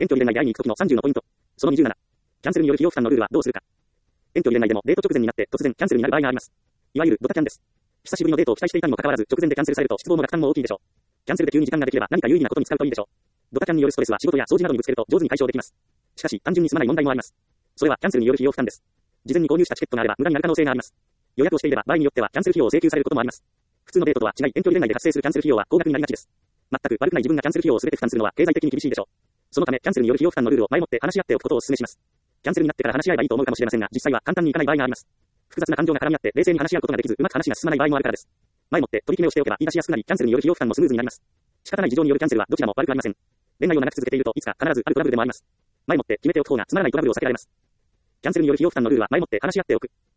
遠距離恋愛に行くときの30のポイント。その27。キャンセルによる費用負担のルールはどうするか。遠距離恋愛でもデート直前になって突然キャンセルになる場合があります。いわゆるドタキャンです。久しぶりのデートを期待していたにもかかわらず直前でキャンセルされると失望も落胆も大きいでしょう。キャンセルで急に時間ができれば何か有意義なことに使うといいでしょう。ドタキャンによるストレスは仕事や掃除などにぶつけると上手に解消できます。しかし単純に済まない問題もあります。それはキャンセルによる費用負担です。事前に購入したチケットがあれば無駄になる可能性があります。予約をしていれば場合によってはキャンセル費用を請求されることもあります。普通のデートとは違い遠距離恋愛で発生するキャンセル費用は高額になりがちです。全く悪くない自分がキャンセル費用を全て負担するのは経済的に厳しいでしょう。そのためキャンセルによる費用負担のルールを前もって話し合っておくことをお勧めします。キャンセルになってから話し合えばいいと思うかもしれませんが、実際は簡単にいかない場合があります。複雑な感情が絡み合って冷静に話し合うことができず、うまく話が進まない場合もあるからです。前もって取り決めをしておけば言い出しやすくなり、キャンセルによる費用負担もスムーズになります。仕方ない事情によるキャンセルはどちらも悪くありません。恋愛を長く続けているといつか必ずあるトラブルでもあります。前もって決めておく方がつまらないトラブルを避けられます。キャンセルによる費用負担のルールは前もって話し合っておく。